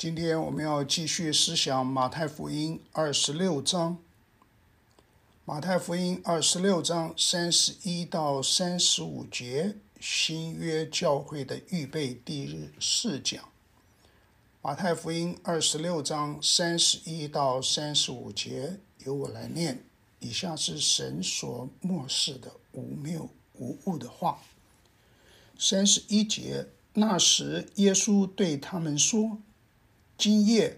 今天我们要继续思想马太福音26章。马太福音26章31到35节，新约教会的预备第4讲。马太福音26章31到35节，由我来念。以下是神所默示的无谬无误的话。31节，那时耶稣对他们说，今夜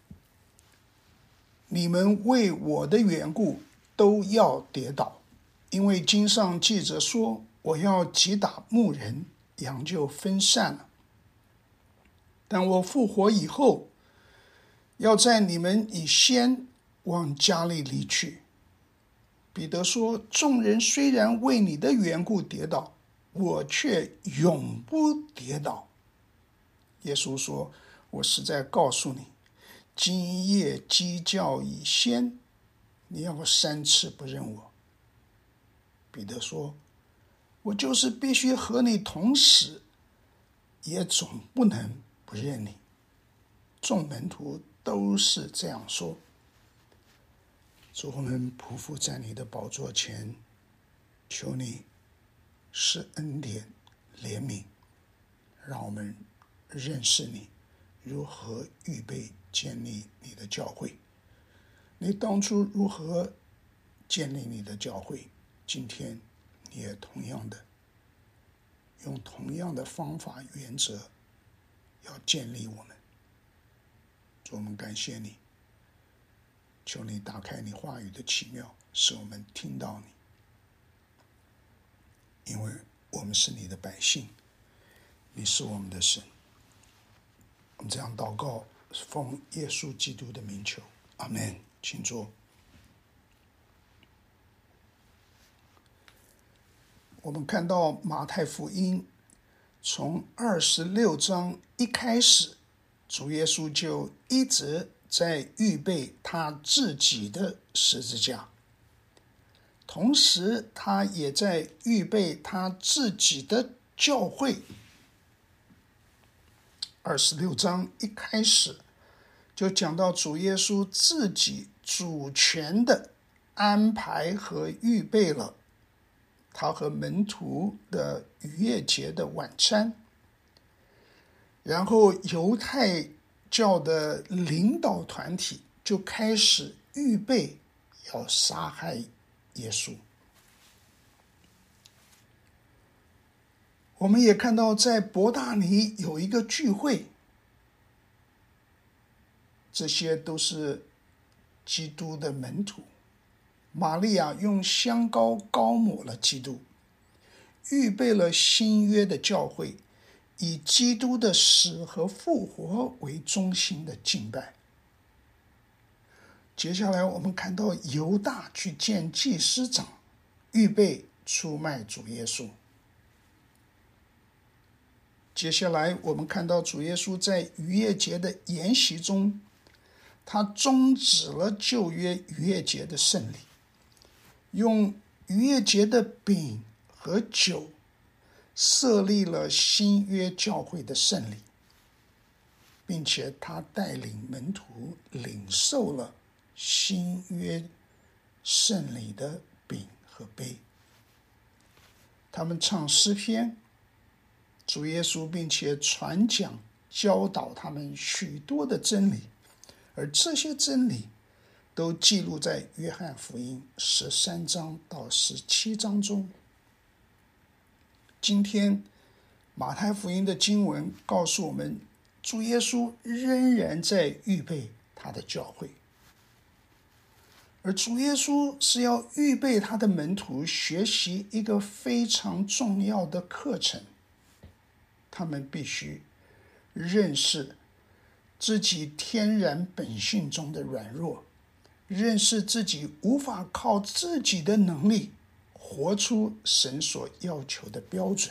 你们为我的缘故都要跌倒，因为经上记着说，我要击打牧人，羊就分散了。但我复活以后，要在你们以先往加利利去。彼得说，众人虽然为你的缘故跌倒，我却永不跌倒。耶稣说，我实在告诉你，今夜鸡叫以先，你要3次不认我。彼得说，我就是必须和你同死，也总不能不认你。众门徒都是这样说。主，我们匍匐在你的宝座前，求你施恩典怜悯，让我们认识你，如何预备建立你的教会。你当初如何建立你的教会，今天你也同样的用同样的方法原则要建立我们。主，我们感谢你，求你打开你话语的奇妙，使我们听到你，因为我们是你的百姓，你是我们的神。我们这样祷告，奉耶稣基督的名求，阿们。请坐。我们看到马太福音从26章一开始，主耶稣就一直在预备他自己的十字架，同时他也在预备他自己的教会。26章一开始就讲到主耶稣自己主权的安排和预备了他和门徒的逾越节的晚餐，然后犹太教的领导团体就开始预备要杀害耶稣。我们也看到在伯大尼有一个聚会，这些都是基督的门徒。玛利亚用香膏膏抹了基督，预备了新约的教会，以基督的死和复活为中心的敬拜。接下来我们看到犹大去见祭司长，预备出卖主耶稣。接下来我们看到主耶稣在逾越节的筵席中，他终止了旧约逾越节的圣礼，用逾越节的饼和酒设立了新约教会的圣礼，并且他带领门徒领受了新约圣礼的饼和杯。他们唱诗篇，主耶稣并且传讲教导他们许多的真理，而这些真理都记录在约翰福音13章到17章中。今天马太福音的经文告诉我们，主耶稣仍然在预备他的教会，而主耶稣是要预备他的门徒学习一个非常重要的课程。他们必须认识自己天然本性中的软弱，认识自己无法靠自己的能力活出神所要求的标准。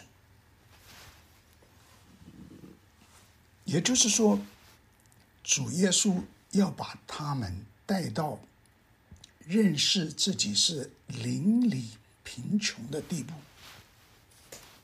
也就是说，主耶稣要把他们带到认识自己是邻里贫穷的地步。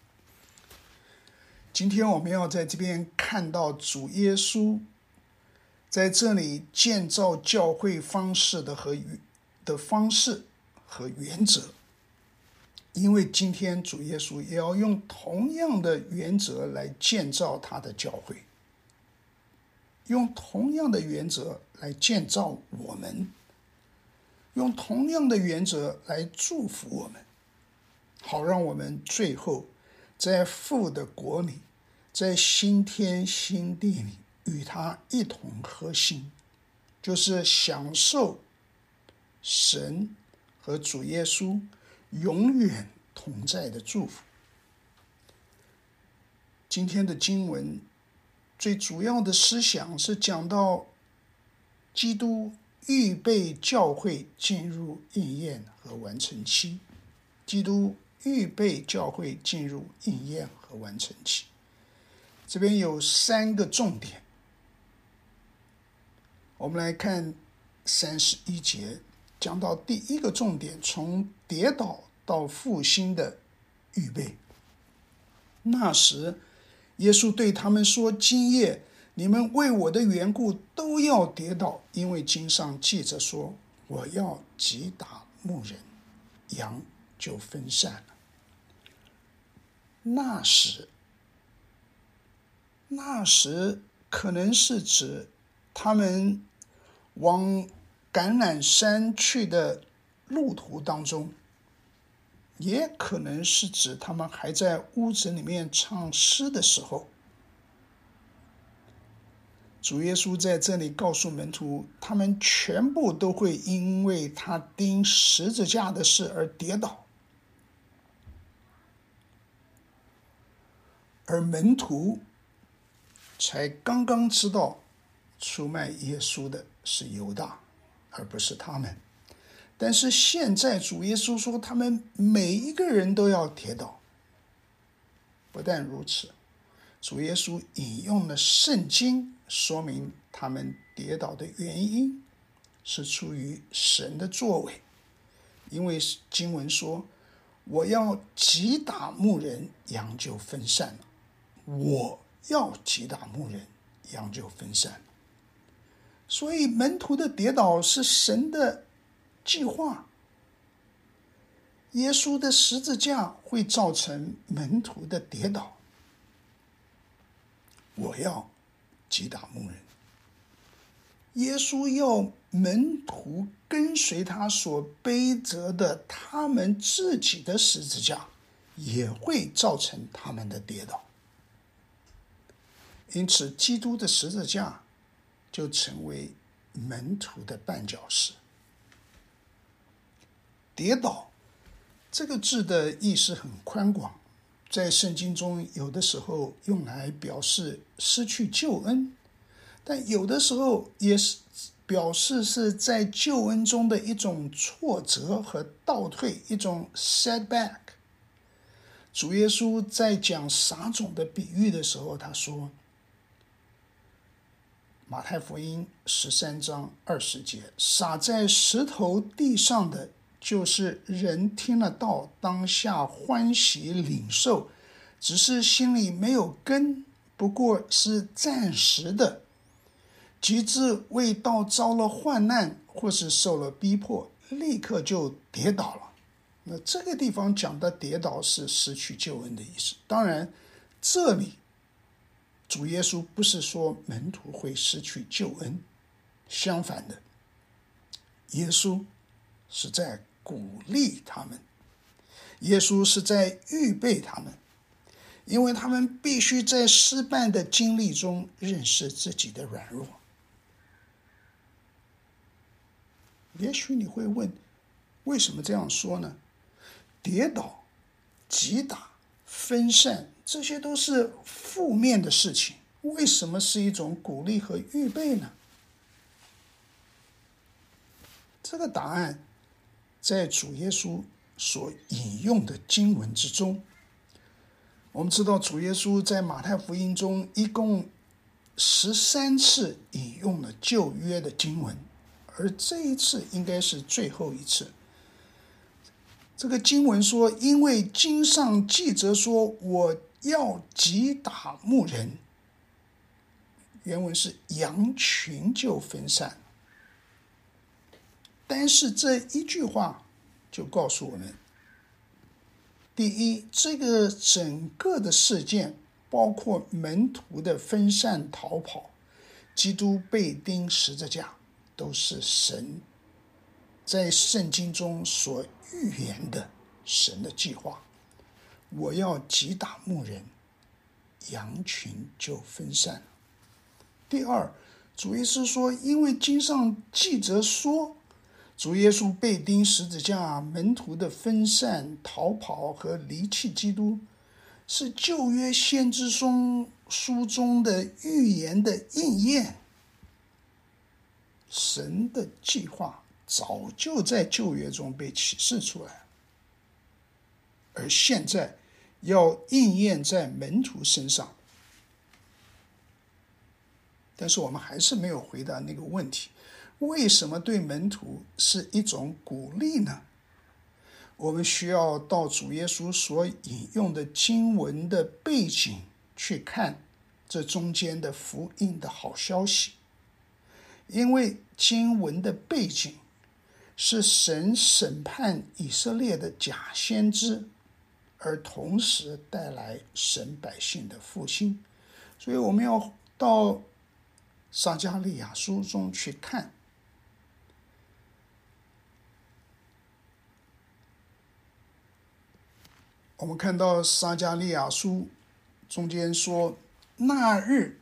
今天我们要在这边看到主耶稣在这里建造教会方式的方式和原则，因为今天主耶稣也要用同样的原则来建造他的教会，用同样的原则来建造我们，用同样的原则来祝福我们，好让我们最后在父的国里，在新天新地里与他一同合心，就是享受神和主耶稣永远同在的祝福。今天的经文最主要的思想是讲到基督预备教会进入应验和完成期。基督预备教会进入应验和完成期。这边有3个重点，我们来看31节，讲到第一个重点，从跌倒到复兴的预备。那时耶稣对他们说，今夜你们为我的缘故都要跌倒，因为经上记着说，我要击打牧人，羊就分散了。那时可能是指他们往橄榄山去的路途当中，也可能是指他们还在屋子里面唱诗的时候。主耶稣在这里告诉门徒，他们全部都会因为他钉十字架的事而跌倒，而门徒才刚刚知道出卖耶稣的是犹大，而不是他们。但是现在主耶稣说，他们每一个人都要跌倒。不但如此，主耶稣引用了圣经，说明他们跌倒的原因是出于神的作为。因为经文说，我要击打牧人，羊就分散了。我要击打牧人，羊就分散了。所以门徒的跌倒是神的计划。耶稣的十字架会造成门徒的跌倒。我要击打牧人。耶稣要门徒跟随他所背着的他们自己的十字架，也会造成他们的跌倒。因此基督的十字架就成为门徒的绊脚石。跌倒这个字的意思很宽广，在圣经中有的时候用来表示失去救恩，但有的时候也是表示是在救恩中的一种挫折和倒退，一种 setback。 主耶稣在讲撒种的比喻的时候，他说，马太福音13章20节，撒在石头地上的，就是人听了道，当下欢喜领受，只是心里没有根，不过是暂时的，及至为道遭了患难，或是受了逼迫，立刻就跌倒了。那这个地方讲的跌倒是失去救恩的意思。当然这里主耶稣不是说门徒会失去救恩，相反的，耶稣是在鼓励他们，耶稣是在预备他们，因为他们必须在失败的经历中认识自己的软弱。也许你会问，为什么这样说呢？跌倒、击打、分散，这些都是负面的事情，为什么是一种鼓励和预备呢？这个答案在主耶稣所引用的经文之中。我们知道主耶稣在马太福音中一共13次引用了旧约的经文，而这一次应该是最后一次。这个经文说，因为经上记着说，我要击打牧人， 原文是羊群就分散。但是这一句话就告诉我们，第一，这个整个的事件，包括门徒的分散逃跑，基督被钉十字架，都是神在圣经中所预言的神的计划。我要击打牧人，羊群就分散了。第二，主耶稣说，因为经上记着说，主耶稣被钉十字架，门徒的分散逃跑和离弃基督，是旧约先知书中的预言的应验。神的计划早就在旧约中被启示出来，而现在要应验在门徒身上。但是我们还是没有回答那个问题，为什么对门徒是一种鼓励呢？我们需要到主耶稣所引用的经文的背景去看这中间的福音的好消息。因为经文的背景是神审判以色列的假先知，而同时带来神百姓的复兴，所以我们要到撒迦利亚书中去看。我们看到撒迦利亚书中间说，那日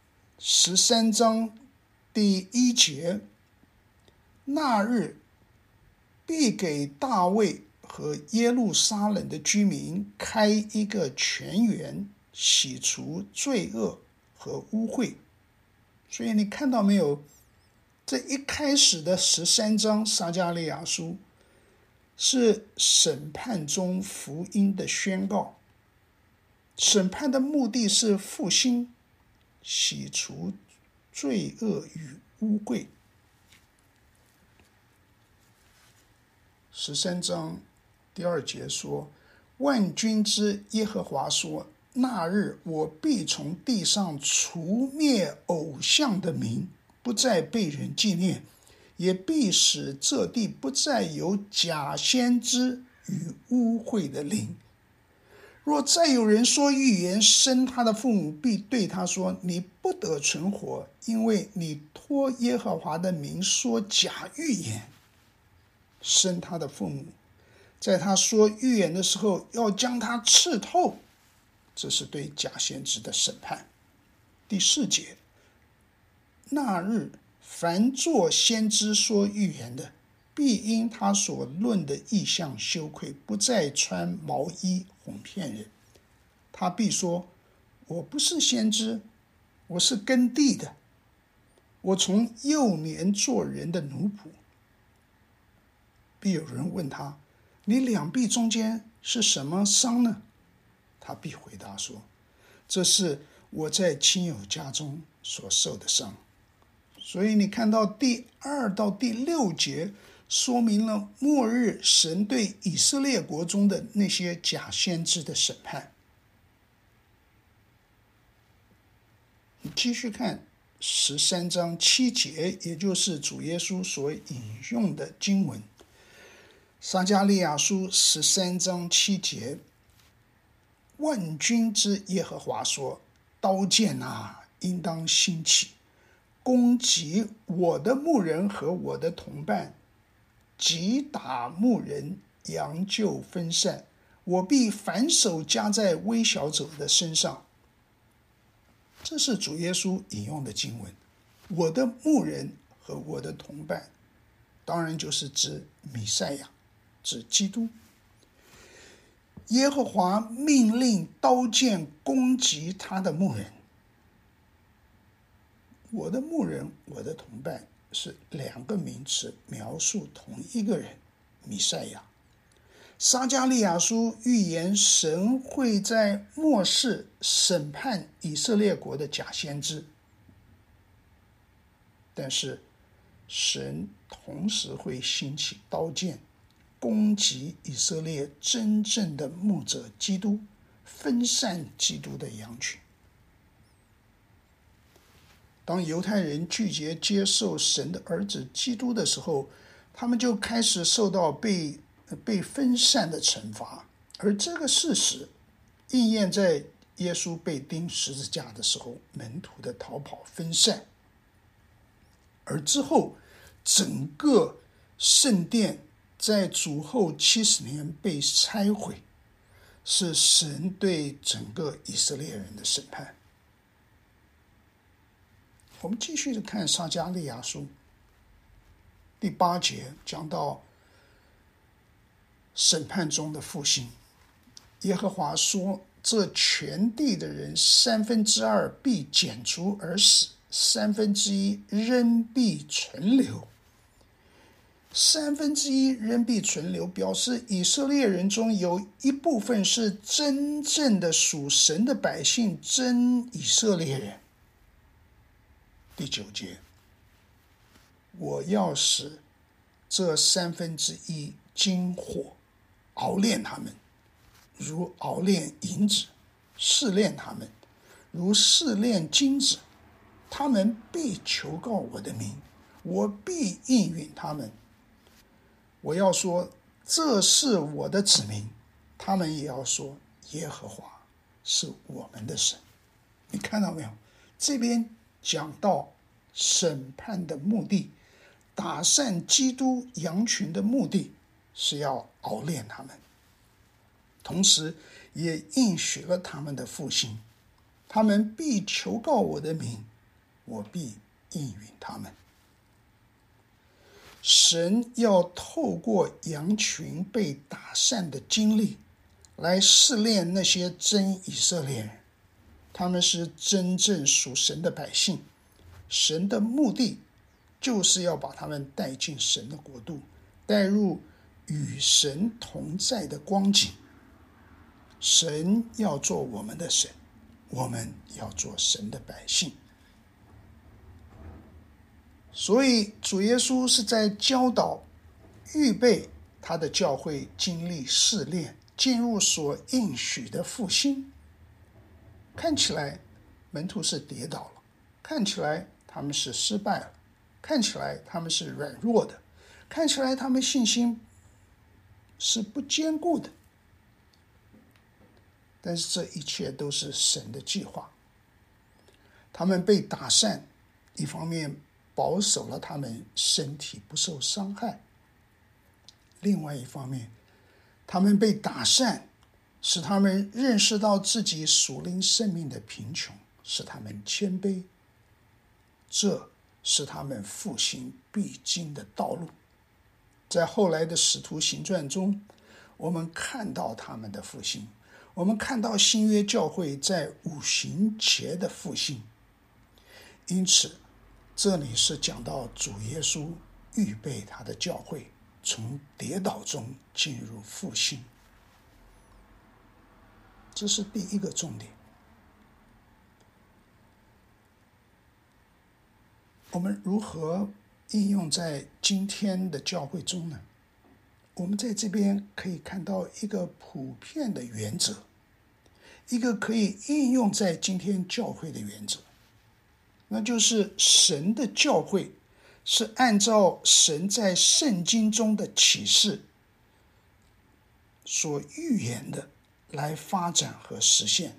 13章第1节，那日必给大卫和耶路撒冷的居民开一个泉源，洗除罪恶和污秽。所以你看到没有，这一开始的13章撒迦利亚书是审判中福音的宣告。审判的目的是复兴，洗除罪恶与污秽。13章第2节说，万军之耶和华说，那日我必从地上除灭偶像的名，不再被人纪念，也必使这地不再有假先知与污秽的灵。若再有人说预言，生他的父母必对他说，你不得存活，因为你托耶和华的名说假预言。生他的父母在他说预言的时候要将他刺透，这是对假先知的审判。第4节，那日凡作先知说预言的，必因他所论的异象羞愧，不再穿毛衣哄骗人。他必说，我不是先知，我是耕地的，我从幼年做人的奴仆。必有人问他，你两臂中间是什么伤呢？他必回答说，这是我在亲友家中所受的伤。所以你看到第2到第6节说明了末日神对以色列国中的那些假先知的审判。你继续看13章7节，也就是主耶稣所引用的经文。撒迦利亚书13章7节，万军之耶和华说，刀剑啊，应当兴起，攻击我的牧人和我的同伴，击打牧人，羊就分散，我必反手加在微小者的身上。这是主耶稣引用的经文。我的牧人和我的同伴，当然就是指弥赛亚，指基督。耶和华命令刀剑攻击他的牧人。我的牧人，我的同伴，是2个名词描述同一个人，弥赛亚。撒迦利亚书预言神会在末世审判以色列国的假先知，但是神同时会兴起刀剑，攻击以色列真正的牧者基督，分散基督的羊群。 当犹太人拒绝接受神的儿子基督的时候，他们就开始受到被分散的惩罚。而这个事实应验在耶稣被钉十字架的时候，门徒的逃跑分散。而之后整个圣殿在主后70年被拆毁，是神对整个以色列人的审判。我们继续的看撒迦利亚书第8节，讲到审判中的复兴。耶和华说，这全地的人2/3必剪除而死，1/3仍必存留。1/3仍必存留，表示以色列人中有一部分是真正的属神的百姓，真以色列人。第9节，我要使这1/3经火熬炼他们，如熬炼银子；试炼他们，如试炼金子。他们必求告我的名，我必应允他们。我要说，这是我的子民，他们也要说，耶和华是我们的神。你看到没有？这边讲到审判的目的，打散基督羊群的目的是要熬炼他们，同时也应许了他们的复兴。他们必求告我的名，我必应允他们。神要透过羊群被打散的经历，来试炼那些真以色列人。他们是真正属神的百姓，神的目的就是要把他们带进神的国度，带入与神同在的光景。神要做我们的神，我们要做神的百姓。所以主耶稣是在教导预备他的教会经历试炼，进入所应许的复兴。看起来门徒是跌倒了，看起来他们是失败了，看起来他们是软弱的，看起来他们信心是不坚固的。但是这一切都是神的计划。他们被打散，一方面保守了他们身体不受伤害，另外一方面他们被打散，使他们认识到自己属灵生命的贫穷，使他们谦卑。这是他们复兴必经的道路。在后来的使徒行传中，我们看到他们的复兴，我们看到新约教会在五旬节的复兴。因此这里是讲到主耶稣预备他的教会从跌倒中进入复兴，这是第一个重点。我们如何应用在今天的教会中呢？我们在这边可以看到一个普遍的原则，一个可以应用在今天教会的原则，那就是神的教会是按照神在圣经中的启示所预言的来发展和实现。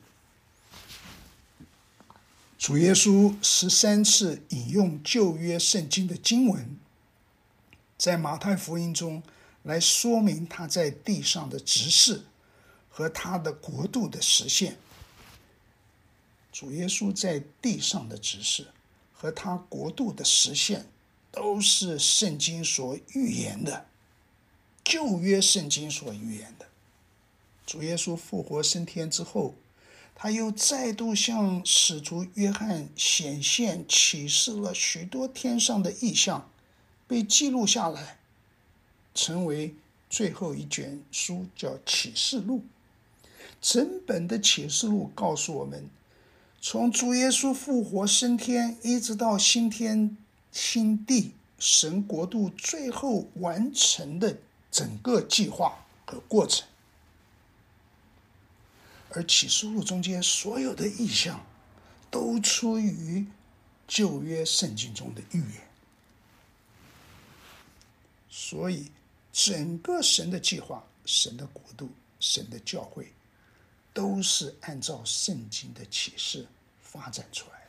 主耶稣13次引用旧约圣经的经文，在马太福音中来说明他在地上的职事和他的国度的实现。主耶稣在地上的职事和他国度的实现，都是圣经所预言的，旧约圣经所预言的。主耶稣复活升天之后，他又再度向使徒约翰显现启示了许多天上的异象，被记录下来，成为最后一卷书，叫启示录。整本的启示录告诉我们，从主耶稣复活升天一直到新天新地，神国度最后完成的整个计划和过程。而启示录中间所有的意象都出于旧约圣经中的预言。所以整个神的计划、神的国度、神的教会，都是按照圣经的启示发展出来的。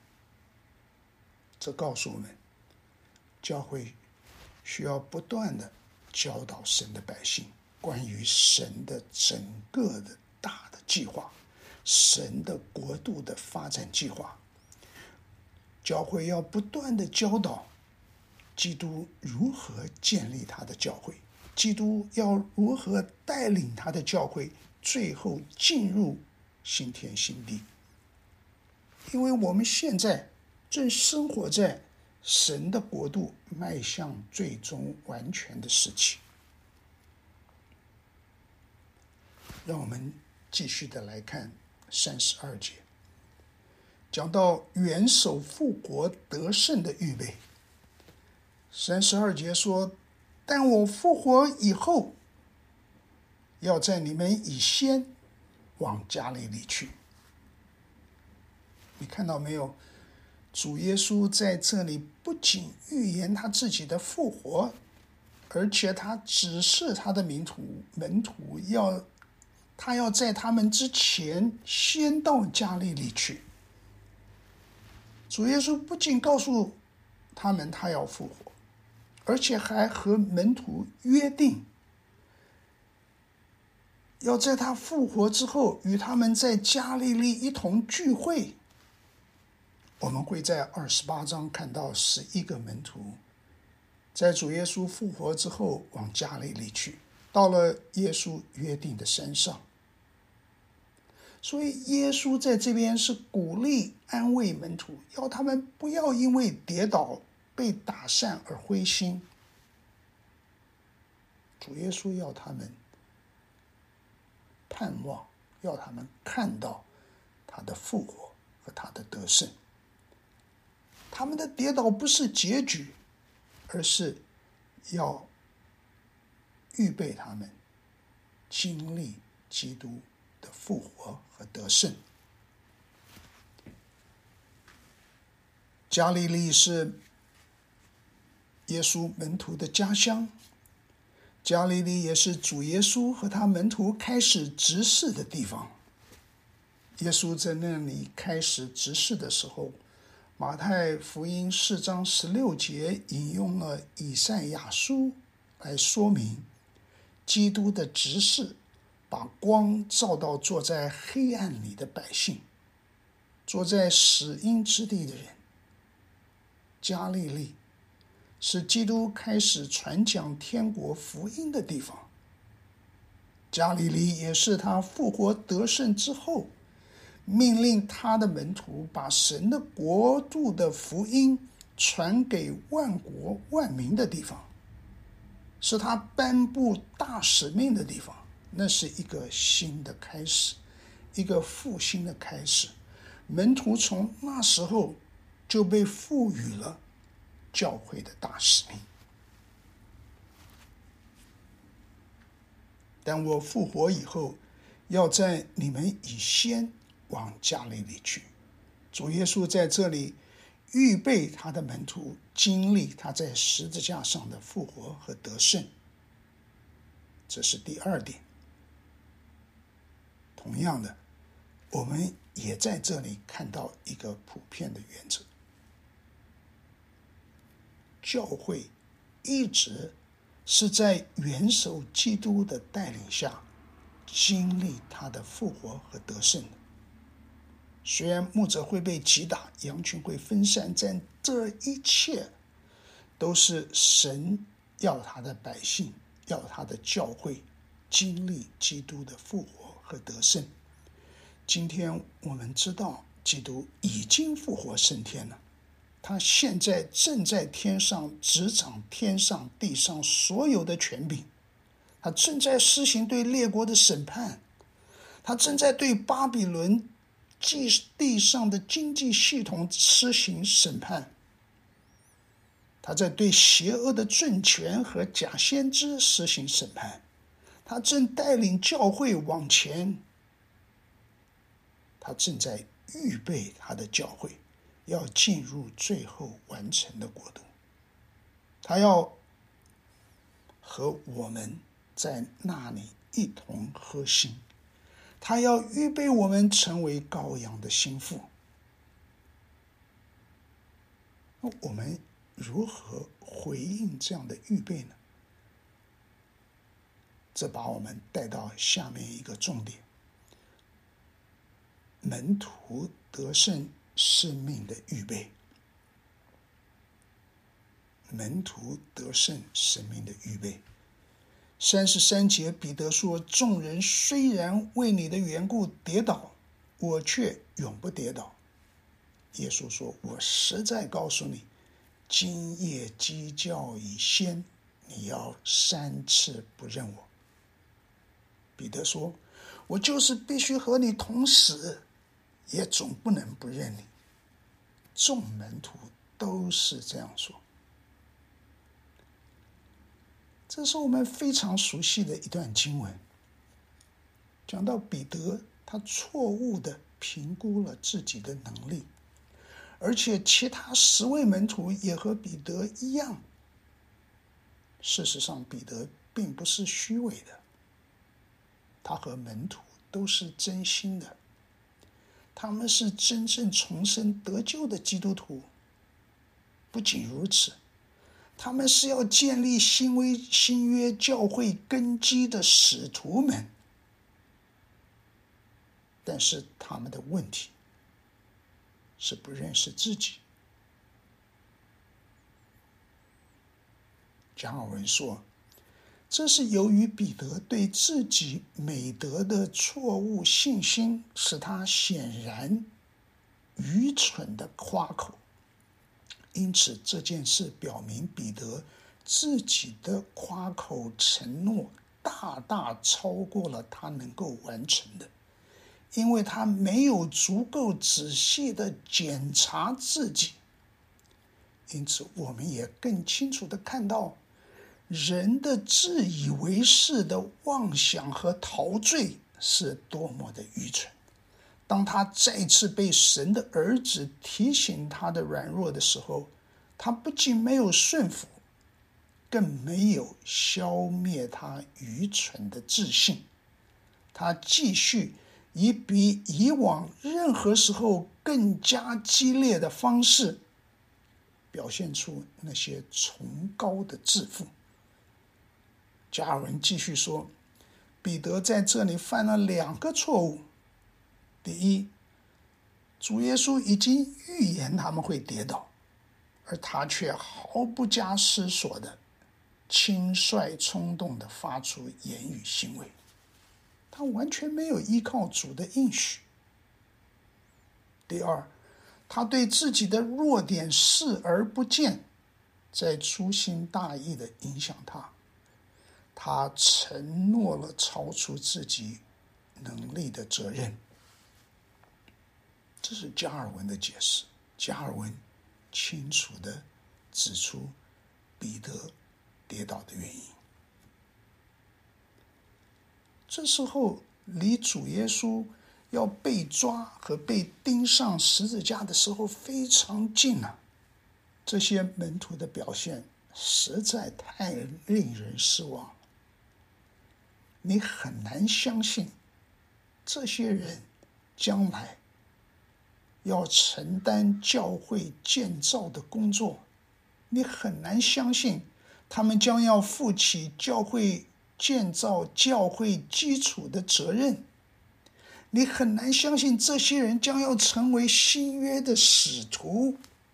这告诉我们，教会需要不断的教导神的百姓关于神的整个的大的计划，神的国度的发展计划。教会要不断的教导基督如何建立他的教会，基督要如何带领他的教会最后进入新天新地。因为我们现在正生活在神的国度迈向最终完全的时期。让我们继续的来看32节，讲到元首复国得胜的预备。32节说，但我复活以后，要在你们以先往加利利去。你看到没有？主耶稣在这里不仅预言他自己的复活，而且他指示他的门徒他要在他们之前先到加利利去。主耶稣不仅告诉他们他要复活，而且还和门徒约定，要在他复活之后与他们在加利利一同聚会。我们会在28章看到11个门徒在主耶稣复活之后往加利利去，到了耶稣约定的山上。所以耶稣在这边是鼓励安慰门徒，要他们不要因为跌倒被打散而灰心。主耶稣要他们盼望，要他们看到他的复活和他的得胜。他们的跌倒不是结局，而是要预备他们经历基督的复活和得胜。加利利是耶稣门徒的家乡，加利利也是主耶稣和他门徒开始执事的地方。耶稣在那里开始执事的时候，马太福音4章16节引用了以赛亚书来说明，基督的执事把光照到坐在黑暗里的百姓，坐在死荫之地的人。加利利是基督开始传讲天国福音的地方，加利利也是他复活得胜之后命令他的门徒把神的国度的福音传给万国万民的地方，是他颁布大使命的地方。那是一个新的开始，一个复兴的开始。门徒从那时候就被赋予了教会的大使命。但我复活以后，要在你们以先往加利利去。主耶稣在这里预备他的门徒经历他在十字架上的复活和得胜。这是第二点。同样的，我们也在这里看到一个普遍的原则：教会一直是在元首基督的带领下经历他的复活和得胜的。虽然牧者会被击打，羊群会分散，但这一切都是神要他的百姓，要他的教会经历基督的复活和得胜。今天我们知道基督已经复活升天了，他现在正在天上执掌天上地上所有的权柄，他正在施行对列国的审判，他正在对巴比伦地上的经济系统施行审判，他在对邪恶的政权和假先知施行审判，他正带领教会往前，他正在预备他的教会， 要进入最后完成的国度。他要和我们在那里一同喝新，他要预备我们成为羔羊的心腹。那我们如何回应这样的预备呢？这把我们带到下面一个重点：门徒得胜生命的预备。门徒得胜生命的预备。33节，彼得说：众人虽然为你的缘故跌倒，我却永不跌倒。耶稣说：我实在告诉你，今夜鸡叫以先，你要3次不认我。彼得说：我就是必须和你同死，也总不能不认你。众门徒都是这样说。这是我们非常熟悉的一段经文，讲到彼得他错误地评估了自己的能力，而且其他10位门徒也和彼得一样。事实上，彼得并不是虚伪的，他和门徒都是真心的，他们是真正重生得救的基督徒。不仅如此，他们是要建立新约教会根基的使徒们。但是他们的问题是不认识自己。加尔文说，这是由于彼得对自己美德的错误信心，使他显然愚蠢的夸口。因此这件事表明彼得自己的夸口承诺大大超过了他能够完成的，因为他没有足够仔细的检查自己。因此我们也更清楚的看到人的自以为是的妄想和陶醉是多么的愚蠢。当他再次被神的儿子提醒他的软弱的时候，他不仅没有顺服，更没有消灭他愚蠢的自信。他继续以比以往任何时候更加激烈的方式表现出那些崇高的自负。加尔文继续说，彼得在这里犯了2个错误。第一，主耶稣已经预言他们会跌倒，而他却毫不加思索的轻率冲动的发出言语行为，他完全没有依靠主的应许。第二，他对自己的弱点视而不见，在粗心大意的影响他承诺了超出自己能力的责任。这是加尔文的解释。加尔文清楚地指出彼得跌倒的原因。这时候离主耶稣要被抓和被钉上十字架的时候非常近了。这些门徒的表现实在太令人失望了。你很难相信这些人将来要承担教会建造的工作，你很难相信他们将要负起教会建造教会基础的责任，你很难相信这些人将要成为新约的使徒。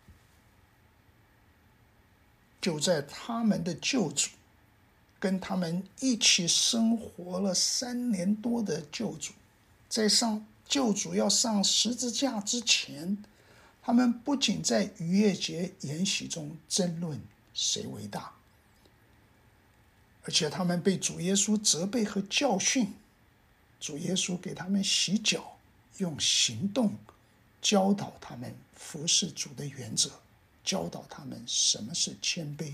就在他们的救主跟他们一起生活了3年多的救主，在救主要上十字架之前，他们不仅在逾越节筵席中争论谁为大，而且他们被主耶稣责备和教训。主耶稣给他们洗脚，用行动教导他们服侍主的原则，教导他们什么是谦卑。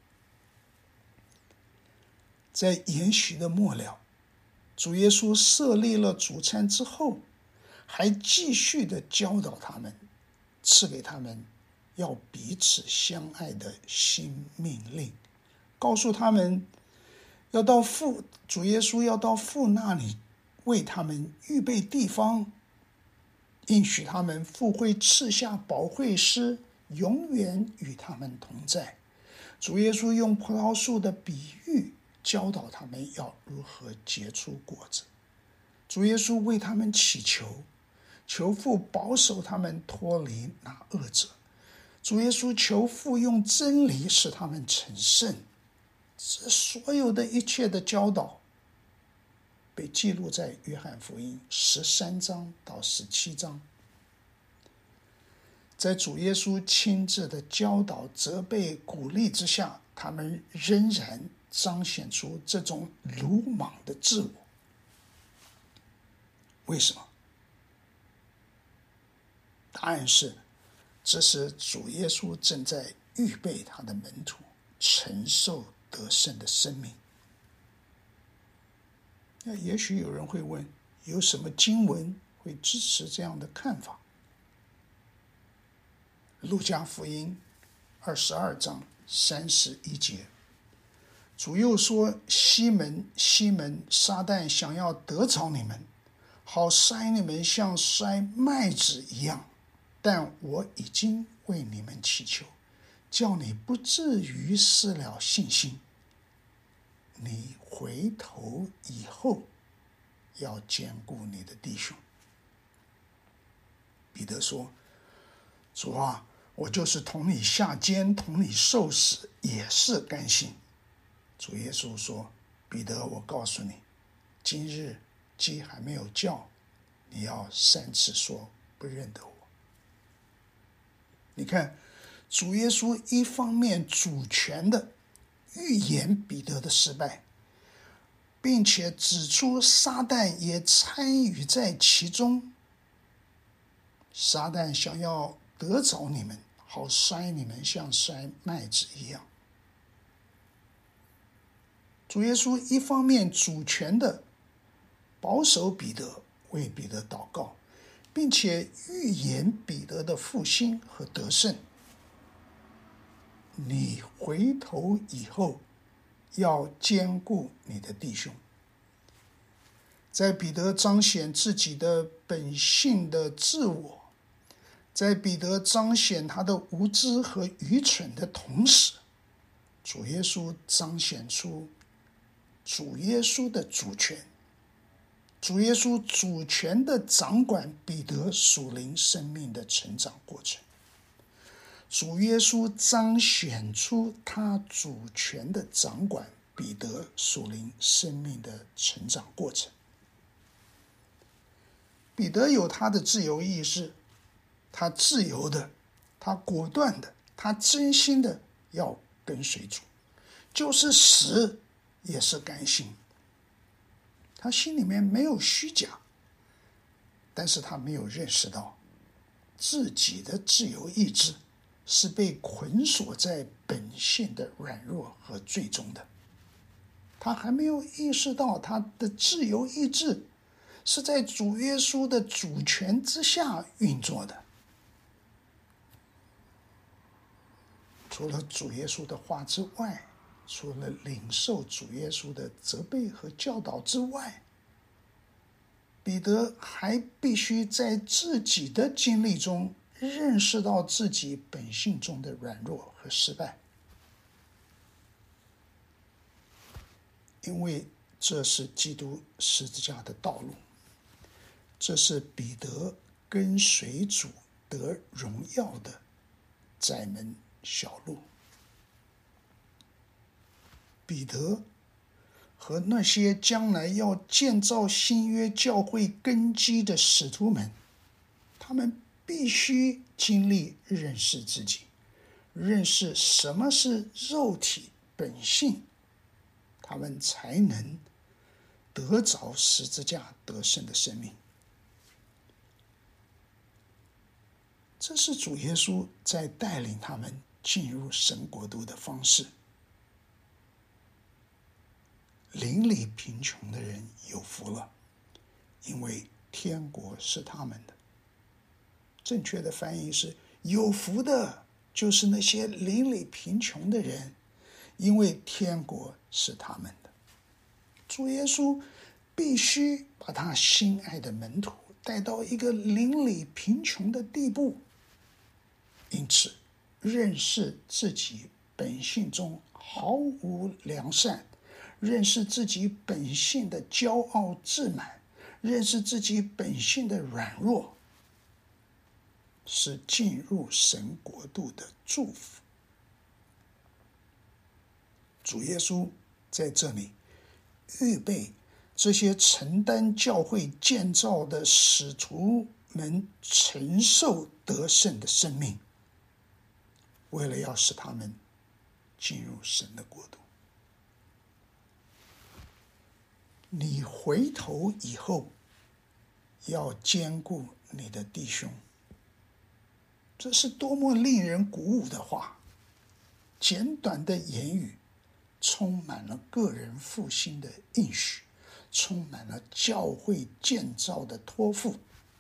在筵席的末了，主耶稣设立了主餐之后，还继续的教导他们赐给他们要彼此相爱的新命令，告诉他们要到主耶稣要到父那里为他们预备地方，应许他们父会赐下保惠师，永远与他们同在。主耶稣用葡萄树的比喻教导他们要如何结出果子。主耶稣为他们祈求，求父保守他们脱离那恶者。主耶稣求父用真理使他们成圣。这所有的一切的教导被记录在约翰福音13章到17章。在主耶稣亲自的教导、责备、鼓励之下，他们仍然彰显出这种鲁莽的自我。为什么？答案是，这是主耶稣正在预备他的门徒承受得胜的生命。那也许有人会问，有什么经文会支持这样的看法？路加福音22章31节，主又说：西门，西门，撒旦想要得着你们，好筛你们像筛麦子一样，但我已经为你们祈求，叫你不至于失了信心。你回头以后，要兼顾你的弟兄。彼得说：主啊，我就是同你下监，同你受死，也是甘心。主耶稣说：彼得，我告诉你，今日鸡还没有叫，你要3次说不认得我。你看，主耶稣一方面主权的预言彼得的失败，并且指出撒旦也参与在其中。撒旦想要得着你们，好筛你们像筛麦子一样。主耶稣一方面主权的保守彼得，为彼得祷告，并且预言彼得的复兴和得胜。你回头以后，要兼顾你的弟兄。在彼得彰显自己的本性的自我，在彼得彰显他的无知和愚蠢的同时，主耶稣彰显出主耶稣的主权。主耶稣主权的掌管彼得属灵生命的成长过程。主耶稣彰显出他主权的掌管彼得属灵生命的成长过程。彼得有他的自由意志，他自由的，他果断的，他真心的要跟随主，就是死也是甘心。他心里面没有虚假，但是他没有认识到自己的自由意志是被捆锁在本性的软弱和罪中的。他还没有意识到他的自由意志是在主耶稣的主权之下运作的。除了主耶稣的话之外，除了领受主耶稣的责备和教导之外，彼得还必须在自己的经历中认识到自己本性中的软弱和失败，因为这是基督十字架的道路，这是彼得跟随主得荣耀的窄门小路。彼得和那些将来要建造新约教会根基的使徒们，他们必须经历认识自己，认识什么是肉体本性，他们才能得着十字架得胜的生命。这是主耶稣在带领他们进入神国度的方式。邻里贫穷的人有福了，因为天国是他们的。正确的翻译是有福的就是那些邻里贫穷的人，因为天国是他们的。主耶稣必须把他心爱的门徒带到一个邻里贫穷的地步，因此认识自己本性中毫无良善，认识自己本性的骄傲自满，认识自己本性的软弱，是进入神国度的祝福。主耶稣在这里预备这些承担教会建造的使徒们承受得胜的生命，为了要使他们进入神的国度。你回头以后要兼顾你的弟兄，这是多么令人鼓舞的话！简短的言语充满了个人复兴的应许，充满了教会建造的托付。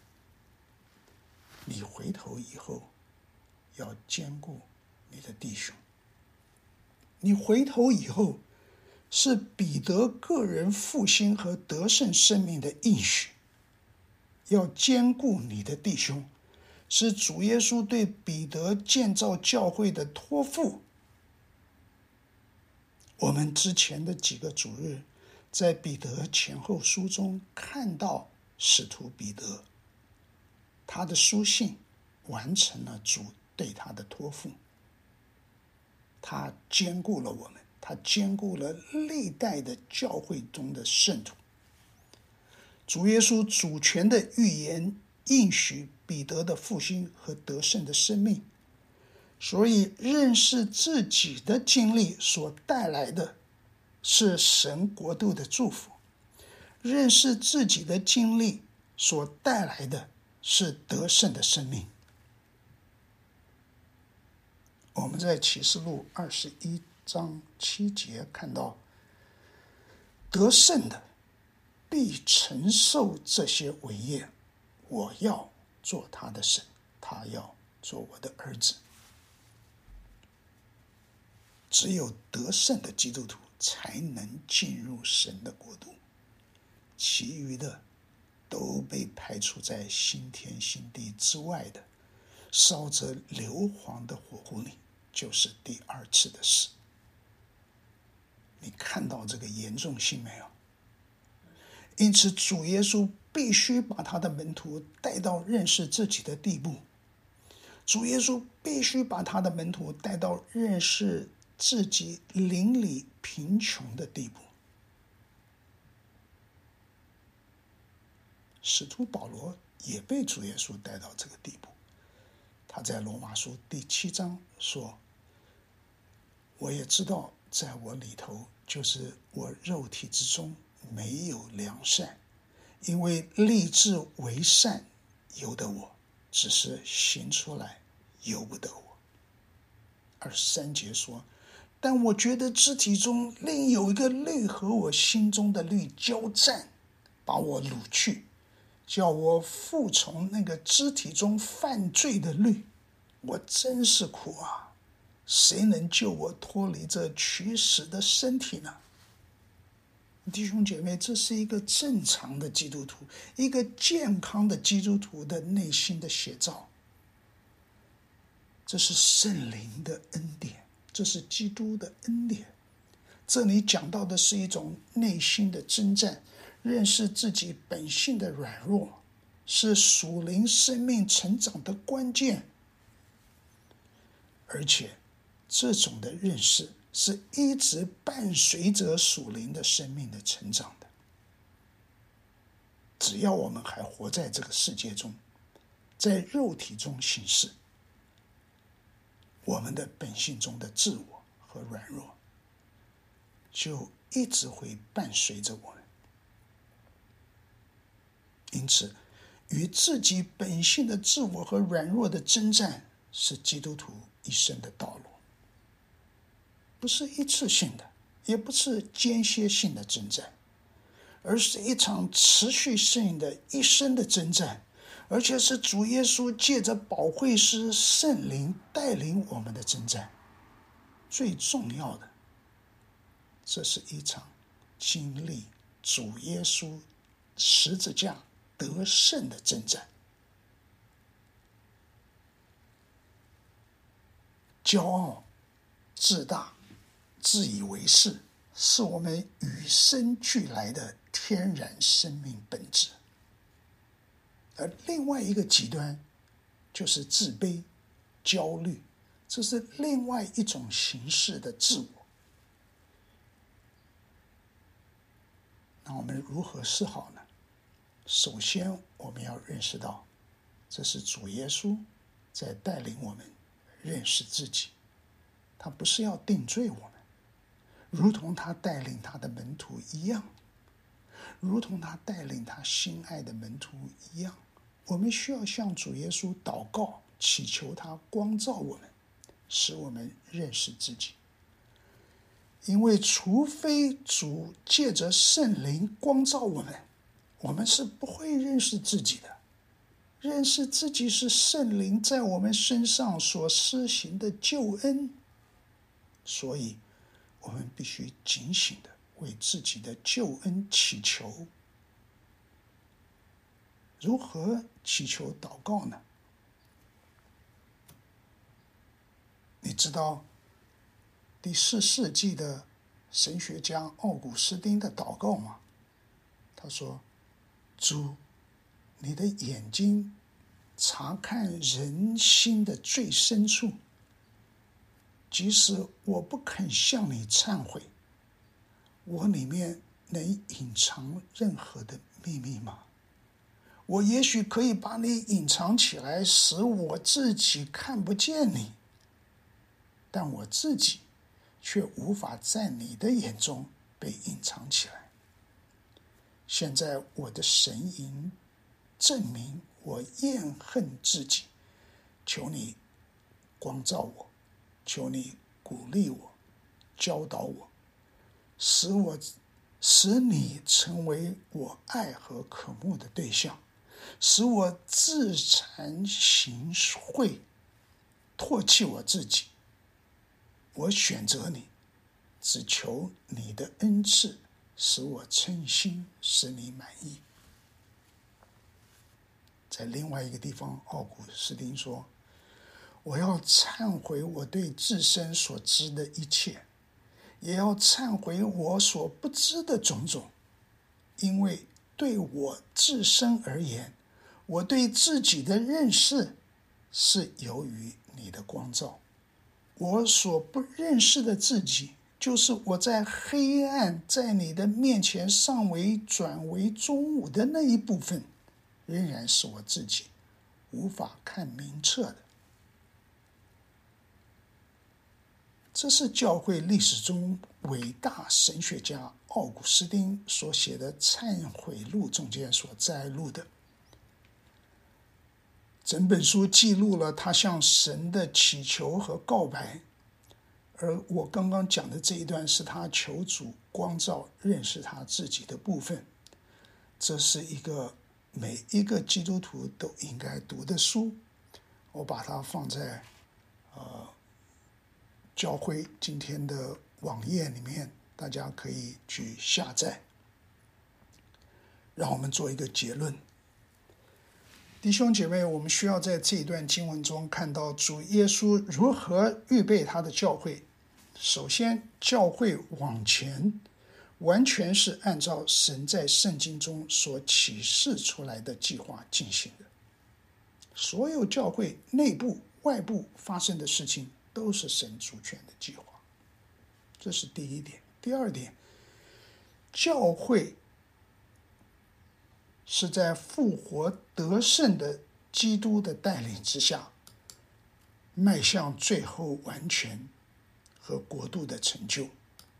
你回头以后要兼顾你的弟兄。你回头以后是彼得个人复兴和得胜生命的应许，要兼顾你的弟兄，是主耶稣对彼得建造教会的托付。我们之前的几个主日在彼得前后书中看到使徒彼得，他的书信完成了主对他的托付，他兼顾了我们，他兼顾了历代的教会中的圣徒。主耶稣主权的预言应许彼得的复兴和得胜的生命，所以认识自己的经历所带来的是神国度的祝福，认识自己的经历所带来的是得胜的生命。我们在启示录21章7节看到，得胜的必承受这些伟业，我要做他的神，他要做我的儿子。只有得胜的基督徒才能进入神的国度，其余的都被排除在新天新地之外的烧着硫磺的火湖里，就是第二次的死。你看到这个严重性没有？因此主耶稣必须把他的门徒带到认识自己的地步，主耶稣必须把他的门徒带到认识自己邻里贫穷的地步。使徒保罗也被主耶稣带到这个地步，他在罗马书第7章说，我也知道在我里头，就是我肉体之中没有良善，因为立志为善由得我，只是行出来由不得我。23节说，但我觉得肢体中另有一个律和我心中的律交战，把我掳去，叫我服从那个肢体中犯罪的律。我真是苦啊！谁能救我脱离这取死的身体呢？弟兄姐妹，这是一个正常的基督徒，一个健康的基督徒的内心的写照。这是圣灵的恩典，这是基督的恩典。这里讲到的是一种内心的征战，认识自己本性的软弱，是属灵生命成长的关键。而且这种的认识是一直伴随着属灵的生命的成长的。只要我们还活在这个世界中，在肉体中行事，我们的本性中的自我和软弱就一直会伴随着我们。因此，与自己本性的自我和软弱的征战是基督徒一生的道路，不是一次性的，也不是间歇性的征战，而是一场持续性的一生的征战。 而且是主耶稣借着保惠师圣灵带领我们的征战。最重要的，这是一场经历主耶稣十字架得胜的征战。骄傲、自大、自以为是，是我们与生俱来的天然生命本质。而另外一个极端就是自卑、焦虑，这是另外一种形式的自我。那我们如何是好呢？首先，我们要认识到，这是主耶稣在带领我们认识自己，他不是要定罪我们，如同他带领他的门徒一样，如同他带领他心爱的门徒一样，我们需要向主耶稣祷告，祈求他光照我们，使我们认识自己。因为除非主借着圣灵光照我们，我们是不会认识自己的。认识自己是圣灵在我们身上所施行的救恩，所以我们必须警醒地为自己的救恩祈求。如何祈求祷告呢？你知道第4世纪的神学家奥古斯丁的祷告吗？他说：主，你的眼睛查看人心的最深处，即使我不肯向你忏悔，我里面能隐藏任何的秘密吗？我也许可以把你隐藏起来，使我自己看不见你，但我自己却无法在你的眼中被隐藏起来。现在我的神淫证明我厌恨自己，求你光照我，求你鼓励我，教导我，使你成为我爱和渴慕的对象，使我自惭形秽，唾弃我自己。我选择你，只求你的恩赐，使我称心，使你满意。在另外一个地方，奥古斯丁说：我要忏悔我对自身所知的一切，也要忏悔我所不知的种种，因为对我自身而言，我对自己的认识是由于你的光照。我所不认识的自己，就是我在黑暗在你的面前尚未转为中午的那一部分，仍然是我自己，无法看明彻的。这是教会历史中伟大神学家奥古斯丁所写的《忏悔录》中间所摘录的。整本书记录了他向神的祈求和告白，而我刚刚讲的这一段是他求主光照认识他自己的部分。这是一个每一个基督徒都应该读的书，我把它放在教会今天的网页里面，大家可以去下载。让我们做一个结论。弟兄姐妹，我们需要在这一段经文中看到主耶稣如何预备他的教会。首先，教会往前完全是按照神在圣经中所启示出来的计划进行的。所有教会内部、外部发生的事情都是神主权的计划，这是第一点。第二点，教会是在复活得胜的基督的带领之下，迈向最后完全和国度的成就。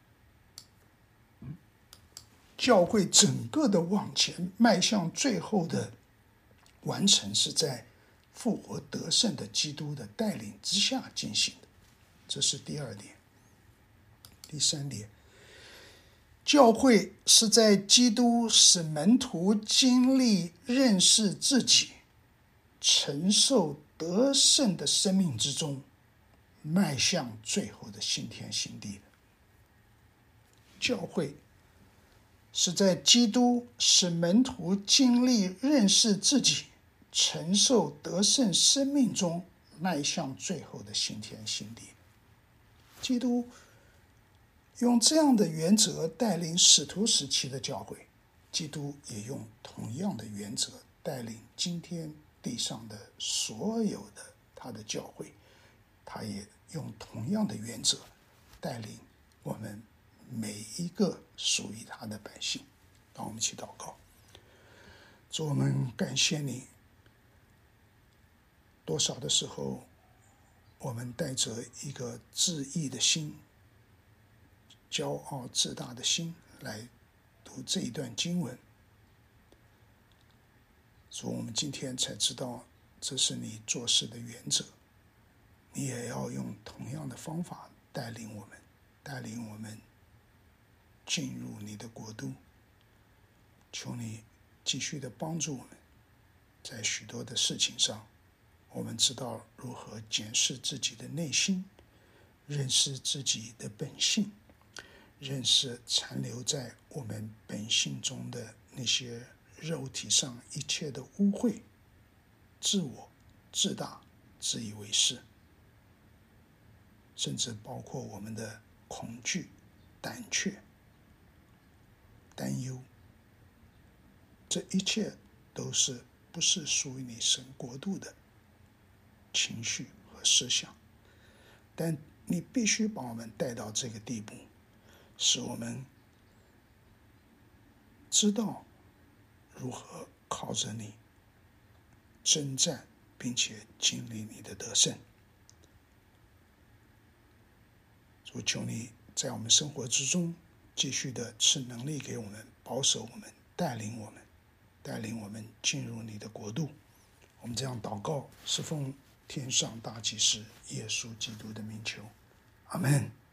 教会整个的往前迈向最后的完成，是在复活得胜的基督的带领之下进行的，这是第二点。第三点，教会是在基督使门徒经历认识自己， 承受得胜的生命之中，迈向最后的新天新地的。教会是在基督使门徒经历认识自己，承受得胜生命中迈向最后的新天新地。基督用这样的原则带领使徒时期的教会，基督也用同样的原则带领今天地上的所有的他的教会，他也用同样的原则带领我们每一个属于他的百姓。让我们一起祷告。主，我们感谢你，多少的时候我们带着一个自义的心，骄傲自大的心来读这一段经文。主，我们今天才知道这是你做事的原则，你也要用同样的方法带领我们进入你的国度。求你继续的帮助我们，在许多的事情上，我们知道如何检视自己的内心，认识自己的本性，认识残留在我们本性中的那些肉体上一切的污秽、自我、自大、自以为是，甚至包括我们的恐惧、胆怯、担忧，这一切都是不是属于你神国度的情绪和思想。但你必须把我们带到这个地步，使我们知道如何靠着你征战，并且经历你的得胜。主，求你在我们生活之中继续的赐能力给我们，保守我们，带领我们进入你的国度。我们这样祷告，是奉天上大祭司耶稣基督的名求，阿们。